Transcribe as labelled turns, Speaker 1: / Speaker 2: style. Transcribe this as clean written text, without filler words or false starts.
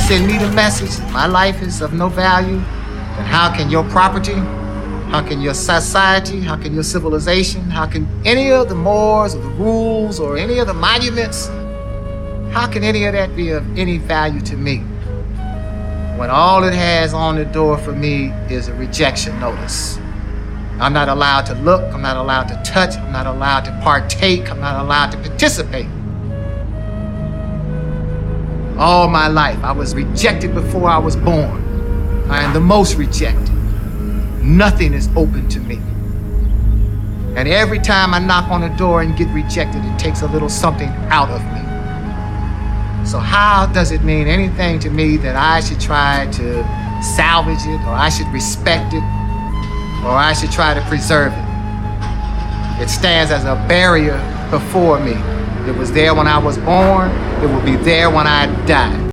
Speaker 1: send me the message that my life is of no value, then how can your property, how can your society, how can your civilization, how can any of the mores or the rules or any of the monuments, how can any of that be of any value to me when all it has on the door for me is a rejection notice? I'm not allowed to look, I'm not allowed to touch, I'm not allowed to partake, I'm not allowed to participate. All my life, I was rejected before I was born. I am the most rejected. Nothing is open to me. And every time I knock on the door and get rejected, it takes a little something out of me. So how does it mean anything to me that I should try to salvage it, or I should respect it, or I should try to preserve it? It stands as a barrier before me. It was there when I was born. It will be there when I die.